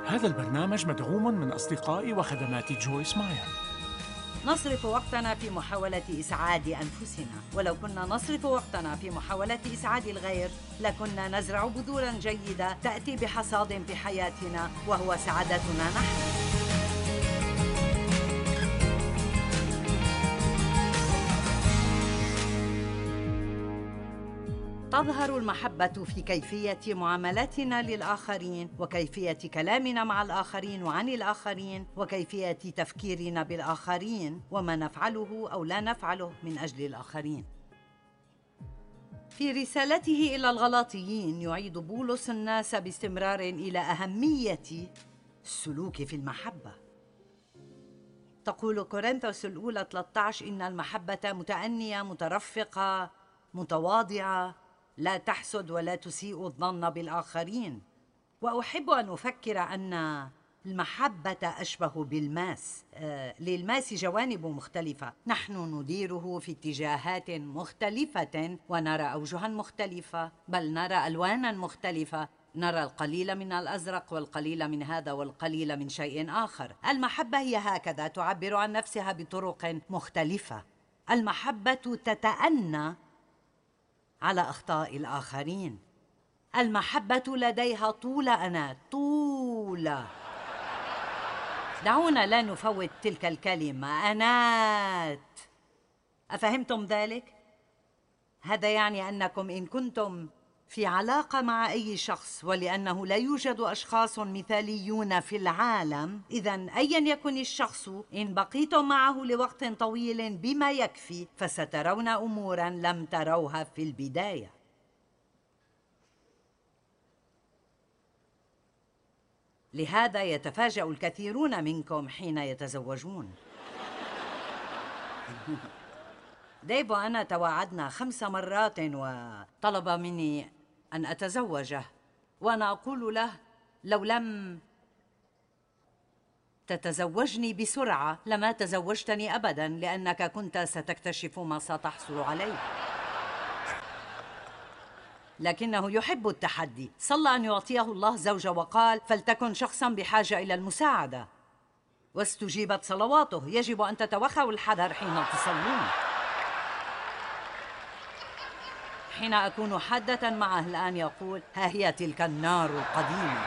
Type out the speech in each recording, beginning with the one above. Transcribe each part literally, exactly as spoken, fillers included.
هذا البرنامج مدعوم من أصدقاء وخدمات جويس ماير. نصرف وقتنا في محاولة إسعاد أنفسنا، ولو كنا نصرف وقتنا في محاولة إسعاد الغير لكنا نزرع بذورا جيدة تأتي بحصاد في حياتنا وهو سعادتنا نحن. تظهر المحبة في كيفية معاملتنا للآخرين، وكيفية كلامنا مع الآخرين وعن الآخرين، وكيفية تفكيرنا بالآخرين، وما نفعله أو لا نفعله من أجل الآخرين. في رسالته إلى الغلاطيين يعيد بولس الناس باستمرار إلى أهمية السلوك في المحبة. تقول كورنثوس الأولى ثلاثة عشر إن المحبة متأنية مترفقة متواضعة، لا تحسد ولا تسيء الظن بالآخرين. وأحب أن أفكر أن المحبة أشبه بالماس. آه للماس جوانب مختلفة، نحن نديره في اتجاهات مختلفة ونرى أوجها مختلفة، بل نرى ألوانا مختلفة، نرى القليل من الأزرق والقليل من هذا والقليل من شيء آخر. المحبة هي هكذا، تعبر عن نفسها بطرق مختلفة. المحبة تتأنى على أخطاء الآخرين. المحبة لديها طول أنات، طول. دعونا لا نفوت تلك الكلمة، أنات. أفهمتم ذلك؟ هذا يعني أنكم إن كنتم في علاقة مع أي شخص، ولأنه لا يوجد أشخاص مثاليون في العالم، إذن أيا يكن الشخص، إن بقيتم معه لوقت طويل بما يكفي فسترون أمورا لم تروها في البداية. لهذا يتفاجأ الكثيرون منكم حين يتزوجون. ديف وأنا تواعدنا خمس مرات وطلب مني أن أتزوجه، وأنا أقول له لو لم تتزوجني بسرعة لما تزوجتني أبداً، لأنك كنت ستكتشف ما ستحصل عليه. لكنه يحب التحدي. صلى أن يعطيه الله زوجة وقال فلتكن شخصاً بحاجة إلى المساعدة، واستجيبت صلواته. يجب أن تتوخوا الحذر حين تصلون. حين أكون حادة معه الآن يقول ها هي تلك النار القديمة.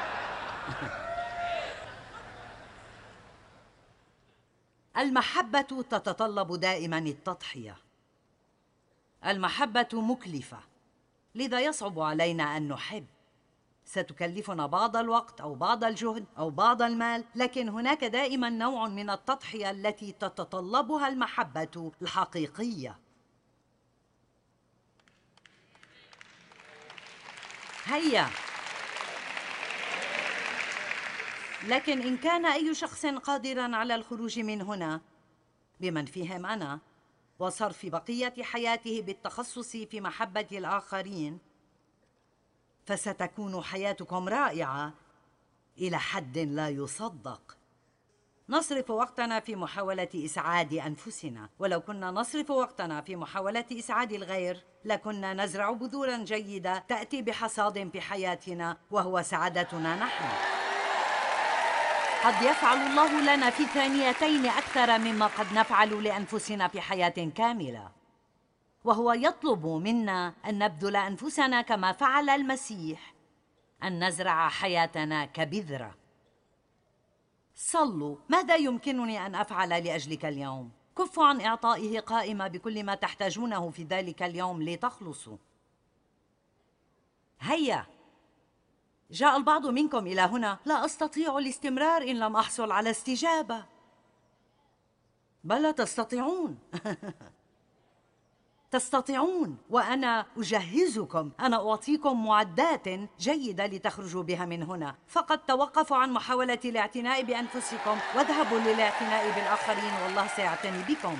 المحبة تتطلب دائما التضحية. المحبة مكلفة، لذا يصعب علينا أن نحب. ستكلفنا بعض الوقت أو بعض الجهد أو بعض المال، لكن هناك دائما نوع من التضحية التي تتطلبها المحبة الحقيقية. هيا، لكن إن كان أي شخص قادراً على الخروج من هنا بمن فيهم أنا وصرف بقية حياته بالتخصص في محبة الآخرين، فستكون حياتكم رائعة إلى حد لا يصدق. نصرف وقتنا في محاولة إسعاد أنفسنا، ولو كنا نصرف وقتنا في محاولة إسعاد الغير لكنا نزرع بذورا جيدة تأتي بحصاد في حياتنا وهو سعادتنا نحن. قد يفعل الله لنا في ثانيتين أكثر مما قد نفعل لأنفسنا في حياة كاملة، وهو يطلب منا أن نبذل أنفسنا كما فعل المسيح، أن نزرع حياتنا كبذرة. صلوا: ماذا يمكنني أن أفعل لأجلك اليوم؟ كفوا عن إعطائه قائمة بكل ما تحتاجونه في ذلك اليوم لتخلصوا. هيا، جاء البعض منكم إلى هنا: لا أستطيع الاستمرار إن لم أحصل على استجابة. بلى تستطيعون. تستطيعون، وأنا أجهزكم. أنا أعطيكم معدات جيدة لتخرجوا بها من هنا. فقط توقفوا عن محاولة الاعتناء بأنفسكم واذهبوا للاعتناء بالآخرين، والله سيعتني بكم.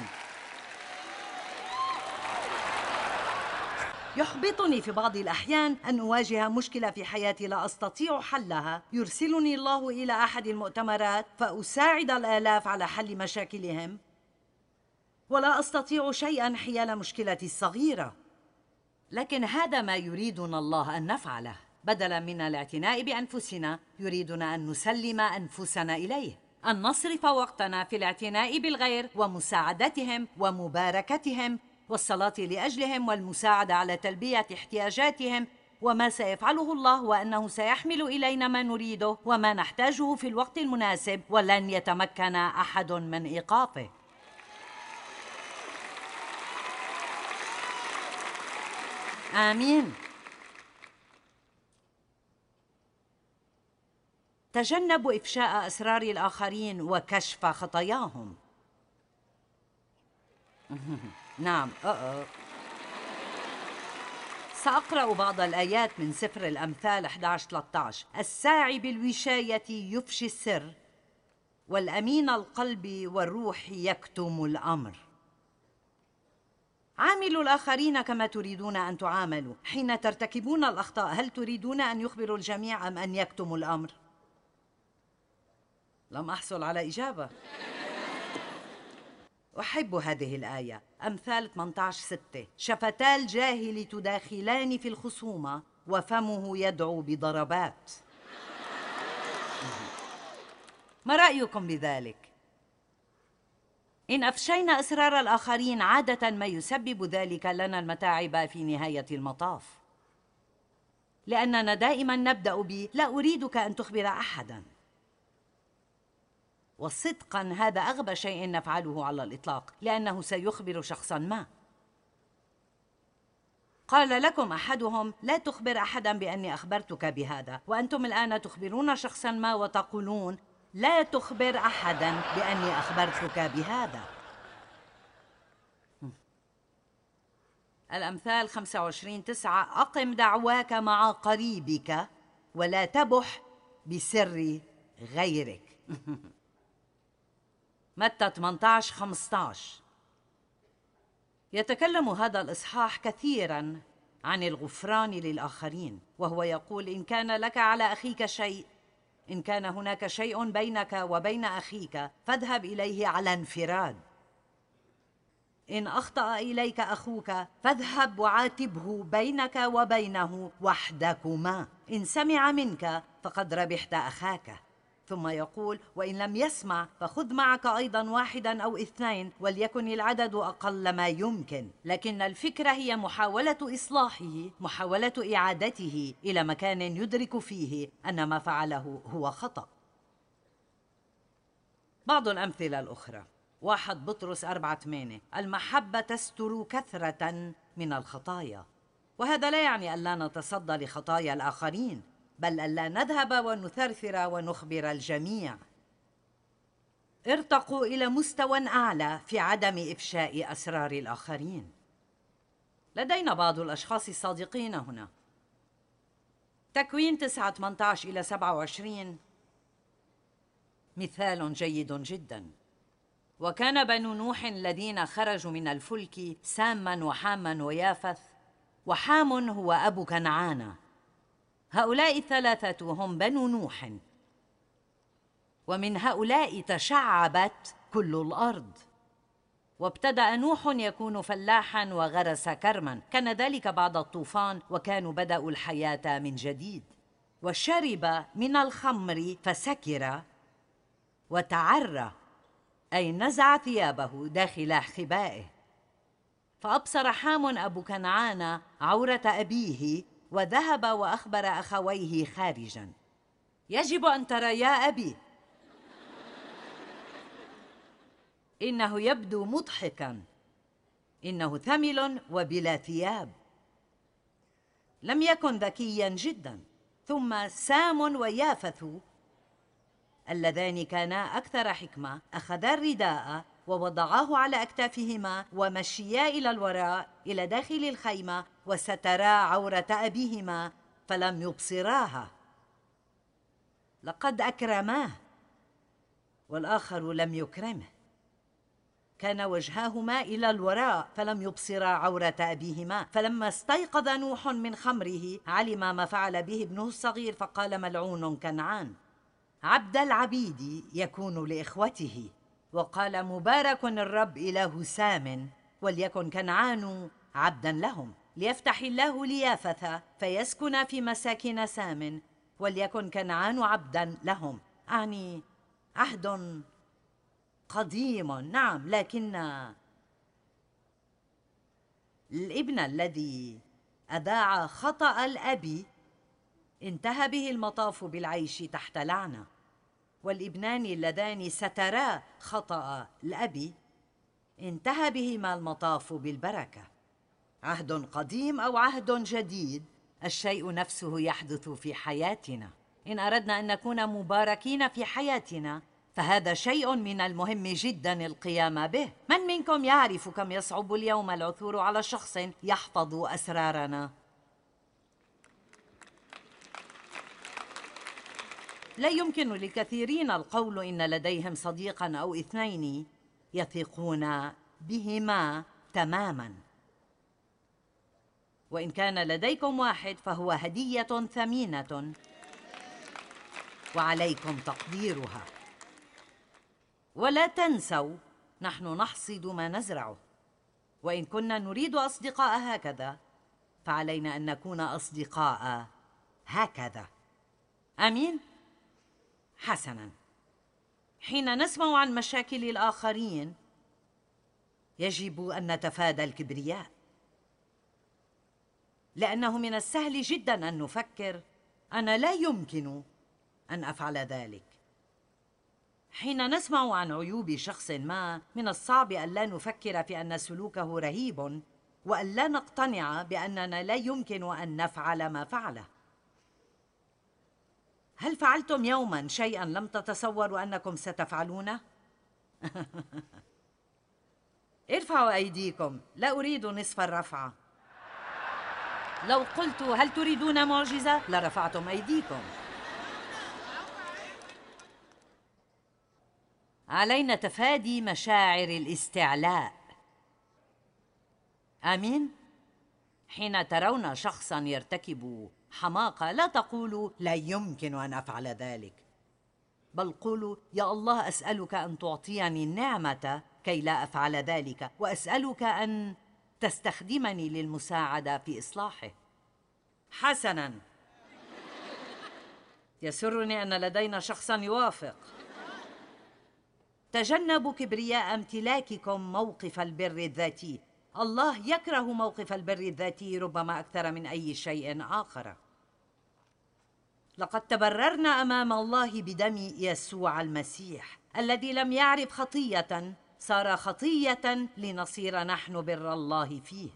يحبطني في بعض الأحيان أن أواجه مشكلة في حياتي لا أستطيع حلها. يرسلني الله إلى أحد المؤتمرات فأساعد الآلاف على حل مشاكلهم، ولا أستطيع شيئاً حيال مشكلتي الصغيرة. لكن هذا ما يريدنا الله أن نفعله. بدلاً من الاعتناء بأنفسنا يريدنا أن نسلم أنفسنا إليه، أن نصرف وقتنا في الاعتناء بالغير ومساعدتهم ومباركتهم والصلاة لأجلهم والمساعدة على تلبية احتياجاتهم، وما سيفعله الله وأنه سيحمل إلينا ما نريده وما نحتاجه في الوقت المناسب ولن يتمكن أحد من إيقافه. آمين. تجنبوا إفشاء أسرار الآخرين وكشف خطاياهم. نعم. أه. سأقرأ بعض الآيات من سفر الأمثال أحد عشر ثلاثة عشر. الساعي بالوشاية يفشي السر، والأمين القلب والروح يكتم الأمر. عاملوا الآخرين كما تريدون أن تعاملوا. حين ترتكبون الأخطاء هل تريدون أن يخبروا الجميع أم أن يكتموا الأمر؟ لم أحصل على إجابة. أحب هذه الآية، أمثال ثمانية عشر ستة. شفتا الجاهل تداخلان في الخصومة وفمه يدعو بضربات. ما رأيكم بذلك؟ إن أفشينا أسرار الآخرين عادة ما يسبب ذلك لنا المتاعب في نهاية المطاف، لأننا دائما نبدأ ب لا أريدك أن تخبر أحدا. وصدقا هذا أغبى شيء نفعله على الإطلاق، لأنه سيخبر شخصا ما. قال لكم أحدهم لا تخبر أحدا بأني أخبرتك بهذا، وأنتم الآن تخبرون شخصا ما وتقولون لا تخبر أحدا بأني أخبرتك بهذا. الأمثال خمسة وعشرين تسعة. أقم دعواك مع قريبك ولا تبح بسر غيرك. متى ثمانية عشر خمسة عشر. يتكلم هذا الإصحاح كثيراً عن الغفران للآخرين، وهو يقول إن كان لك على أخيك شيء، إن كان هناك شيء بينك وبين أخيك فاذهب إليه على انفراد. إن أخطأ إليك أخوك فاذهب وعاتبه بينك وبينه وحدكما. إن سمع منك فقد ربحت أخاك. ثم يقول وإن لم يسمع فخذ معك أيضا واحدا أو اثنين، وليكن العدد أقل ما يمكن. لكن الفكرة هي محاولة إصلاحه، محاولة إعادته إلى مكان يدرك فيه أن ما فعله هو خطأ. بعض الأمثلة الأخرى. واحد بطرس أربعة ثمانية. المحبة تستر كثرة من الخطايا. وهذا لا يعني ألا نتصدى لخطايا الآخرين، بل ألا نذهب ونثرثر ونخبر الجميع. ارتقوا إلى مستوى أعلى في عدم إفشاء أسرار الآخرين. لدينا بعض الأشخاص الصادقين هنا. تكوين تسعة ثمانية عشر إلى سبعة وعشرين مثال جيد جدا. وكان بنو نوح الذين خرجوا من الفلك ساما وحاما ويافث، وحام هو أبو كنعان. هؤلاء الثلاثة هم بنو نوح، ومن هؤلاء تشعبت كل الأرض. وابتدأ نوح يكون فلاحا وغرس كرما، كان ذلك بعد الطوفان، وكانوا بدأوا الحياة من جديد. وشرب من الخمر فسكر وتعرى، أي نزع ثيابه داخل خبائه. فأبصر حام أبو كنعان عورة أبيه وذهب وأخبر أخويه خارجا. يجب أن ترى يا أبي، إنه يبدو مضحكا، إنه ثمل وبلا ثياب. لم يكن ذكيا جدا. ثم سام ويافث اللذان كانا أكثر حكمة أخذا الرداء ووضعاه على أكتافهما ومشيا إلى الوراء إلى داخل الخيمة وسترا عورة أبيهما فلم يبصراها. لقد أكرماه والآخر لم يكرمه. كان وجهاهما إلى الوراء فلم يبصرا عورة أبيهما. فلما استيقظ نوح من خمره علم ما فعل به ابنه الصغير، فقال ملعون كنعان عبد العبيد يكون لإخوته. وقال مبارك الرب إله سام، وليكن كنعان عبدا لهم. ليفتح الله ليافث فيسكن في مساكن سام، وليكن كنعان عبدا لهم. أعني عهد قديم، نعم، لكن الابن الذي أذاع خطأ الأب انتهى به المطاف بالعيش تحت لعنة، والابنان اللذان سترا خطأ الأب انتهى بهما المطاف بالبركة. عهد قديم أو عهد جديد، الشيء نفسه يحدث في حياتنا. إن أردنا أن نكون مباركين في حياتنا فهذا شيء من المهم جدا القيام به. من منكم يعرف كم يصعب اليوم العثور على شخص يحفظ أسرارنا؟ لا يمكن لكثيرين القول إن لديهم صديقا أو اثنين يثقون بهما تماما، وإن كان لديكم واحد فهو هدية ثمينة وعليكم تقديرها. ولا تنسوا، نحن نحصد ما نزرعه، وإن كنا نريد أصدقاء هكذا فعلينا أن نكون أصدقاء هكذا. آمين؟ حسناً. حين نسمع عن مشاكل الآخرين يجب أن نتفادى الكبرياء، لأنه من السهل جداً أن نفكر أنا لا يمكن أن أفعل ذلك. حين نسمع عن عيوب شخص ما من الصعب أن لا نفكر في أن سلوكه رهيب، وأن لا نقتنع بأننا لا يمكن أن نفعل ما فعله. هل فعلتم يوماً شيئاً لم تتصوروا أنكم ستفعلونه؟ ارفعوا أيديكم، لا أريد نصف الرفعة. لو قلت هل تريدون معجزة لرفعتم أيديكم. علينا تفادي مشاعر الاستعلاء. آمين؟ حين ترون شخصاً يرتكب حماقة لا تقولوا لا يمكن أن أفعل ذلك، بل قولوا يا الله أسألك أن تعطيني النعمة كي لا أفعل ذلك، وأسألك أن تستخدمني للمساعدة في إصلاحه. حسناً، يسرني أن لدينا شخصاً يوافق. تجنبوا كبرياء امتلاككم موقف البر الذاتي. الله يكره موقف البر الذاتي ربما أكثر من أي شيء آخر. لقد تبررنا أمام الله بدم يسوع المسيح الذي لم يعرف خطية، صار خطية لنصير نحن بر الله فيه.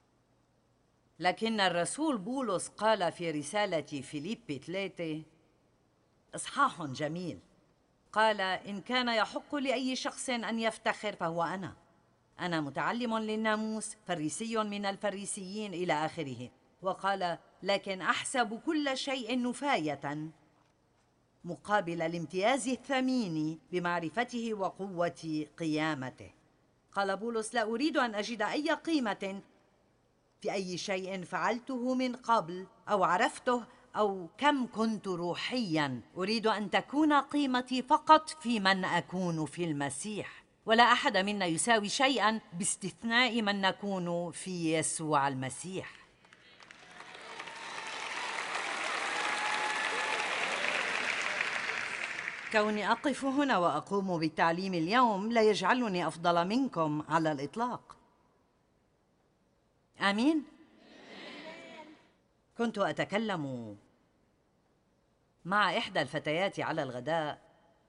لكن الرسول بولس قال في رسالة فيليبي ثلاثة، إصحاح جميل، قال إن كان يحق لأي شخص أن يفتخر فهو أنا أنا متعلم للناموس، فريسي من الفريسيين، إلى آخره. وقال لكن أحسب كل شيء نفاية مقابل الامتياز الثمين بمعرفته وقوة قيامته. قال بولس لا أريد أن أجد أي قيمة في أي شيء فعلته من قبل أو عرفته أو كم كنت روحياً. أريد أن تكون قيمتي فقط في من أكون في المسيح، ولا أحد منا يساوي شيئاً باستثناء من نكون في يسوع المسيح. كوني أقف هنا وأقوم بالتعليم اليوم لا يجعلني أفضل منكم على الإطلاق. آمين؟ كنت أتكلم مع إحدى الفتيات على الغداء،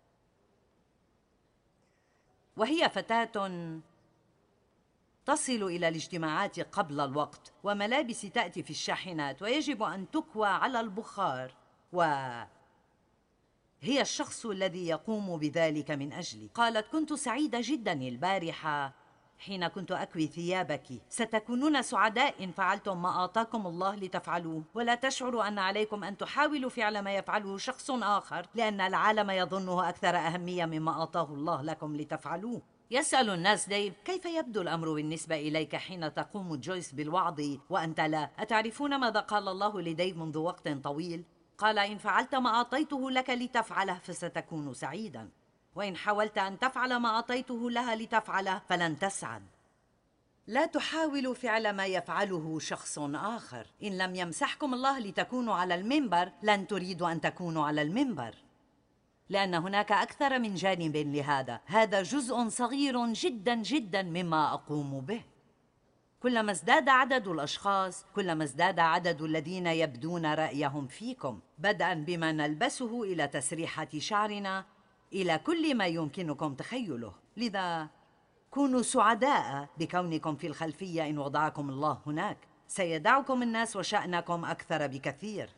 وهي فتاة تصل إلى الاجتماعات قبل الوقت، وملابس تأتي في الشاحنات ويجب أن تكوى على البخار، وهي الشخص الذي يقوم بذلك من أجلي. قالت كنت سعيدة جدا البارحة حين كنت أكوي ثيابك. ستكونون سعداء إن فعلتم ما أعطاكم الله لتفعلوه، ولا تشعروا أن عليكم أن تحاولوا فعل ما يفعله شخص آخر، لأن العالم يظنه أكثر أهمية مما أعطاه الله لكم لتفعلوه. يسأل الناس ديف كيف يبدو الأمر بالنسبة إليك حين تقوم جويس بالوعظ وأنت لا؟ أتعرفون ماذا قال الله لديف منذ وقت طويل؟ قال إن فعلت ما أعطيته لك لتفعله فستكون سعيدا، وإن حاولت أن تفعل ما أعطيته لها لتفعله فلن تسعد. لا تحاولوا فعل ما يفعله شخص آخر. إن لم يمسحكم الله لتكونوا على المنبر لن تريدوا أن تكونوا على المنبر، لأن هناك أكثر من جانب لهذا. هذا جزء صغير جدا جدا مما أقوم به. كلما ازداد عدد الأشخاص كلما ازداد عدد الذين يبدون رأيهم فيكم، بدءا بما نلبسه إلى تسريحة شعرنا إلى كل ما يمكنكم تخيله. لذا كونوا سعداء بكونكم في الخلفية. إن وضعكم الله هناك سيدعكم الناس وشأنكم أكثر بكثير.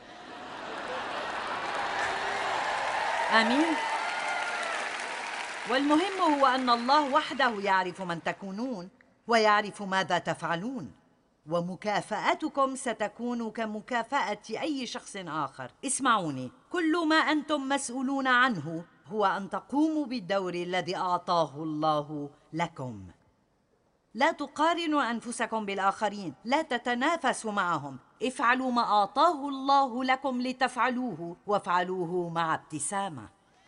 آمين. والمهم هو أن الله وحده يعرف من تكونون ويعرف ماذا تفعلون، ومكافأتكم ستكون كمكافأة أي شخص آخر. اسمعوني، كل ما أنتم مسؤولون عنه هو أن تقوموا بالدور الذي أعطاه الله لكم. لا تقارنوا أنفسكم بالآخرين، لا تتنافسوا معهم. افعلوا ما أعطاه الله لكم لتفعلوه، وافعلوه مع ابتسامة.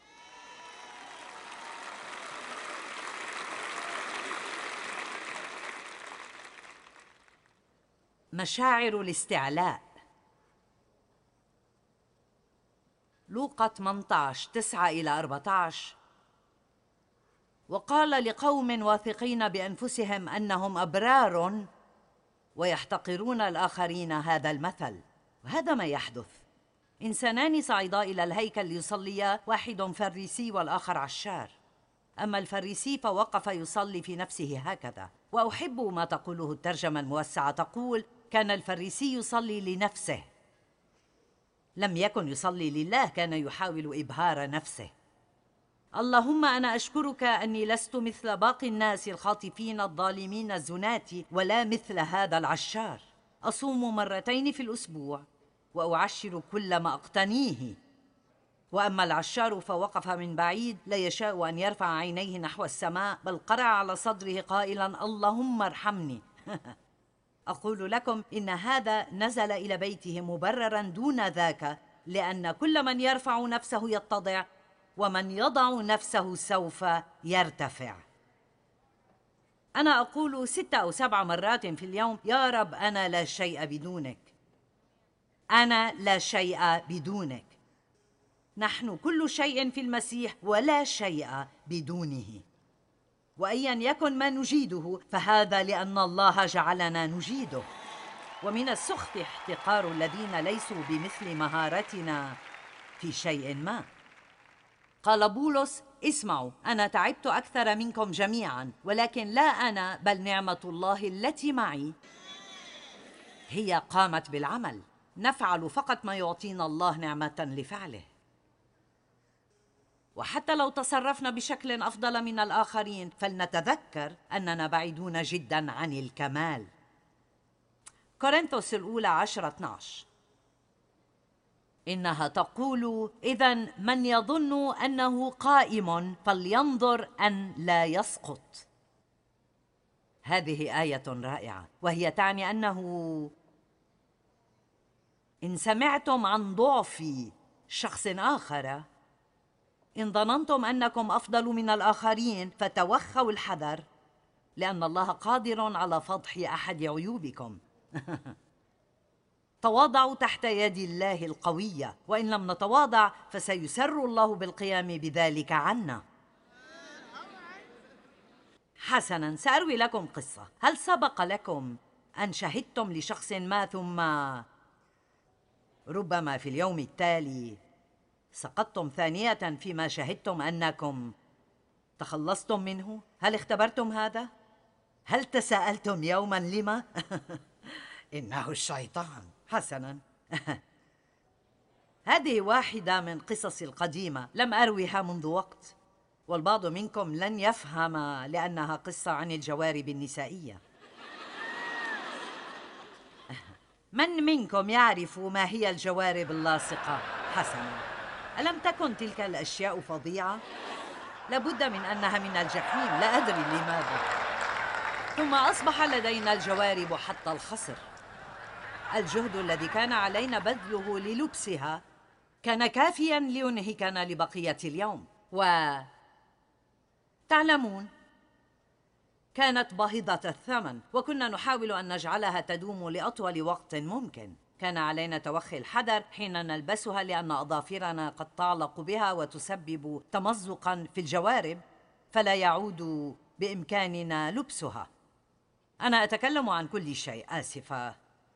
مشاعر الاستعلاء. لوقا ثمانية عشر تسعة إلى أربعة عشر. وقال لقوم واثقين بأنفسهم أنهم أبرار ويحتقرون الآخرين هذا المثل. وهذا ما يحدث. إنسانان صعدا إلى الهيكل ليصليا، واحد فريسي والآخر عشار. أما الفريسي فوقف يصلي في نفسه هكذا. وأحب ما تقوله الترجمة الموسعة، تقول: كان الفريسي يصلي لنفسه، لم يكن يصلي لله، كان يحاول إبهار نفسه. اللهم أنا أشكرك أني لست مثل باقي الناس الخاطفين الظالمين الزناة، ولا مثل هذا العشار. أصوم مرتين في الأسبوع وأعشر كل ما أقتنيه. وأما العشار فوقف من بعيد لا يشاء أن يرفع عينيه نحو السماء، بل قرع على صدره قائلا: اللهم ارحمني. أقول لكم إن هذا نزل إلى بيته مبررا دون ذاك، لأن كل من يرفع نفسه يتضع، ومن يضع نفسه سوف يرتفع. أنا أقول ست أو سبع مرات في اليوم: يا رب أنا لا شيء بدونك، أنا لا شيء بدونك. نحن كل شيء في المسيح ولا شيء بدونه. وأيا يكن ما نجيده فهذا لأن الله جعلنا نجيده. ومن السخط احتقار الذين ليسوا بمثل مهارتنا في شيء ما. قال بولس: اسمعوا، أنا تعبت أكثر منكم جميعا، ولكن لا أنا بل نعمة الله التي معي هي قامت بالعمل. نفعل فقط ما يعطينا الله نعمة لفعله. وحتى لو تصرفنا بشكل أفضل من الآخرين فلنتذكر أننا بعيدون جدا عن الكمال. كورنثوس الأولى عشرة اثناشر. إنها تقول: إذن من يظن أنه قائم فلينظر أن لا يسقط. هذه آية رائعة، وهي تعني أنه إن سمعتم عن ضعف شخص آخر، إن ظننتم أنكم أفضل من الآخرين فتوخوا الحذر، لأن الله قادر على فضح أحد عيوبكم. تواضعوا تحت يد الله القوية، وإن لم نتواضع فسيسر الله بالقيام بذلك عنا. حسناً، سأروي لكم قصة. هل سبق لكم أن شهدتم لشخص ما ثم ربما في اليوم التالي سقطتم ثانية فيما شهدتم أنكم تخلصتم منه؟ هل اختبرتم هذا؟ هل تساءلتم يوما لما؟ إنه الشيطان. حسناً. هذه واحدة من قصص القديمة لم أرويها منذ وقت، والبعض منكم لن يفهم لأنها قصة عن الجوارب النسائية. من منكم يعرف ما هي الجوارب اللاصقة؟ حسناً. ألم تكن تلك الأشياء فظيعة؟ لابد من أنها من الجحيم، لا أدري لماذا. ثم أصبح لدينا الجوارب حتى الخصر. الجهد الذي كان علينا بذله للبسها كان كافياً لينهكنا لبقية اليوم. وتعلمون، كانت باهظة الثمن، وكنا نحاول أن نجعلها تدوم لأطول وقت ممكن. كان علينا توخي الحذر حين نلبسها لأن أظافرنا قد تعلق بها وتسبب تمزقاً في الجوارب، فلا يعود بإمكاننا لبسها. أنا أتكلم عن كل شيء، آسفة.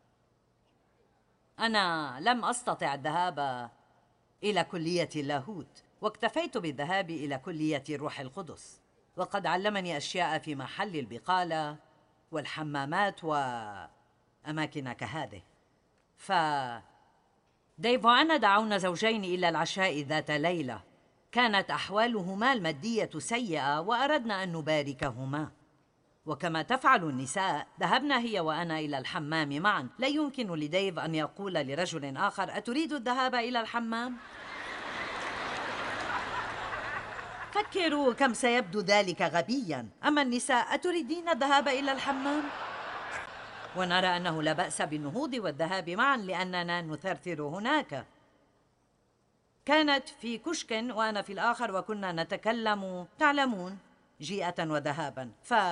أنا لم أستطع الذهاب إلى كلية اللاهوت، واكتفيت بالذهاب إلى كلية الروح القدس، وقد علمني أشياء في محل البقالة والحمامات وأماكن كهذه. ف ديف وأنا دعونا زوجين إلى العشاء ذات ليلة. كانت أحوالهما المادية سيئة وأردنا أن نباركهما، وكما تفعل النساء ذهبنا هي وأنا إلى الحمام معا. لا يمكن لديف أن يقول لرجل آخر: أتريد الذهاب إلى الحمام؟ فكروا كم سيبدو ذلك غبياً. أما النساء: أتريدين الذهاب إلى الحمام؟ ونرى أنه لا بأس بالنهوض والذهاب معاً لأننا نثرثر هناك. كانت في كشك وأنا في الآخر، وكنا نتكلم، تعلمون، جيئة وذهاباً.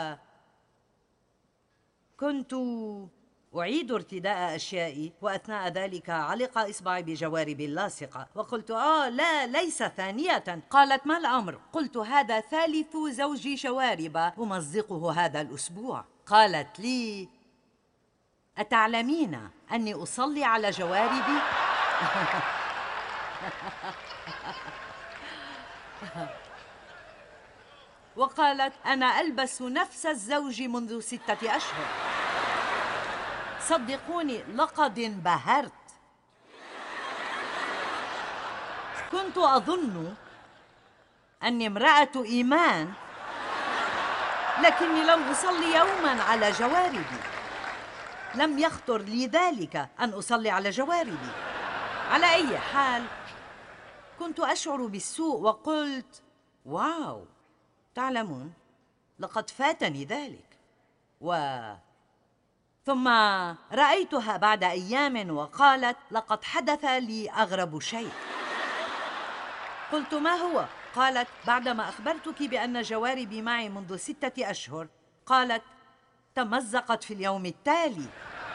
فكنت أعيد ارتداء أشيائي، وأثناء ذلك علق إصبعي بجواربي اللاصقة، وقلت: آه لا، ليس ثانية. قالت: ما الأمر؟ قلت: هذا ثالث زوج شوارب أمزقه هذا الأسبوع. قالت لي: أتعلمين أني أصلي على جواربي؟ وقالت: أنا ألبس نفس الزوج منذ ستة أشهر. صدقوني لقد انبهرت. كنت أظن أني امرأة إيمان، لكني لم أصلي يوماً على جواربي. لم يخطر لي ذلك أن أصلي على جواربي. على أي حال، كنت أشعر بالسوء وقلت: واو، تعلمون، لقد فاتني ذلك. و ثم رأيتها بعد أيام وقالت: لقد حدث لي أغرب شيء. قلت: ما هو؟ قالت: بعدما أخبرتك بأن جواربي معي منذ ستة أشهر، قالت: تمزقت في اليوم التالي.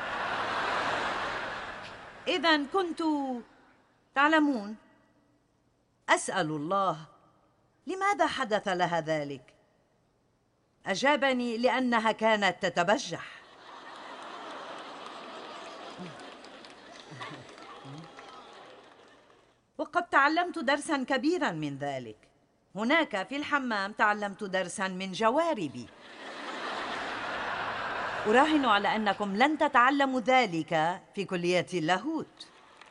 إذن كنت، تعلمون، أسأل الله لماذا حدث لها ذلك؟ أجابني: لأنها كانت تتبجح. وقد تعلمت درساً كبيراً من ذلك. هناك في الحمام تعلمت درساً من جواربي. أراهن على أنكم لن تتعلموا ذلك في كلية اللاهوت.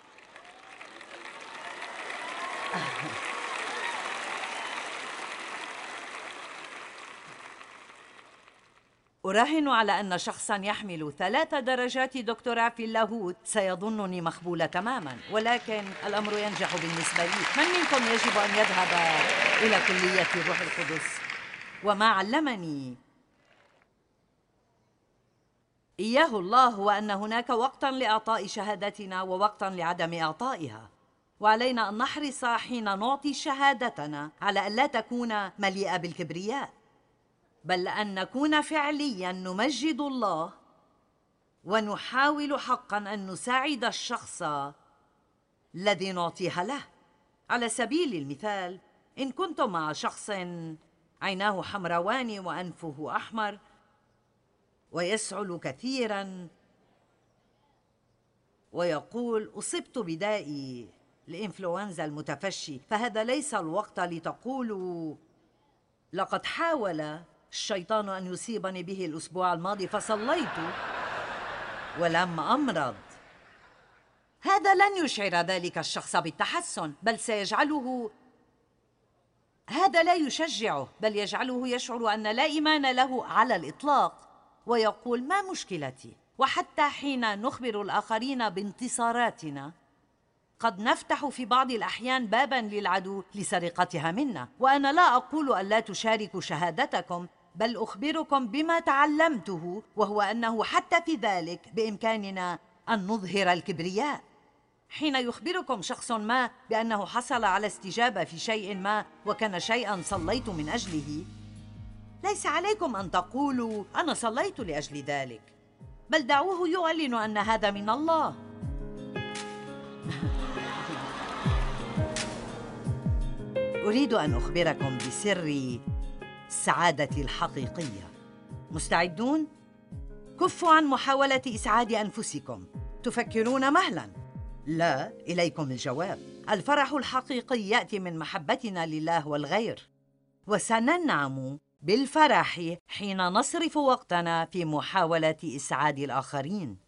أراهن على أن شخصاً يحمل ثلاث درجات دكتوراه في اللاهوت سيظنني مخبولة تماماً، ولكن الأمر ينجح بالنسبة لي. من منكم يجب أن يذهب إلى كلية الروح القدس؟ وما علمني إياه الله هو أن هناك وقتاً لإعطاء شهادتنا ووقتاً لعدم إعطائها، وعلينا أن نحرص حين نعطي شهادتنا على أن لا تكون مليئة بالكبرياء، بل أن نكون فعلياً نمجد الله ونحاول حقاً أن نساعد الشخص الذي نعطيها له. على سبيل المثال، إن كنتم مع شخص عيناه حمروان وأنفه أحمر ويسعل كثيراً ويقول: أصبت بداء الإنفلونزا المتفشي، فهذا ليس الوقت لتقولوا: لقد حاول الشيطان أن يصيبني به الأسبوع الماضي فصليت ولم أمرض. هذا لن يشعر ذلك الشخص بالتحسن، بل سيجعله، هذا لا يشجعه، بل يجعله يشعر أن لا إيمان له على الإطلاق، ويقول: ما مشكلتي؟ وحتى حين نخبر الآخرين بانتصاراتنا قد نفتح في بعض الأحيان باباً للعدو لسرقتها منا. وأنا لا أقول أن لا تشاركوا شهادتكم، بل أخبركم بما تعلمته، وهو أنه حتى في ذلك بإمكاننا أن نظهر الكبرياء. حين يخبركم شخص ما بأنه حصل على استجابة في شيء ما وكان شيئاً صليت من أجله، ليس عليكم أن تقولوا أنا صليت لأجل ذلك، بل دعوه يعلن أن هذا من الله. أريد أن أخبركم بسر السعادة الحقيقية. مستعدون؟ كفوا عن محاولة إسعاد أنفسكم. تفكرون مهلاً. لا، إليكم الجواب. الفرح الحقيقي يأتي من محبتنا لله والغير، وسننعم بالفرح حين نصرف وقتنا في محاولة إسعاد الآخرين.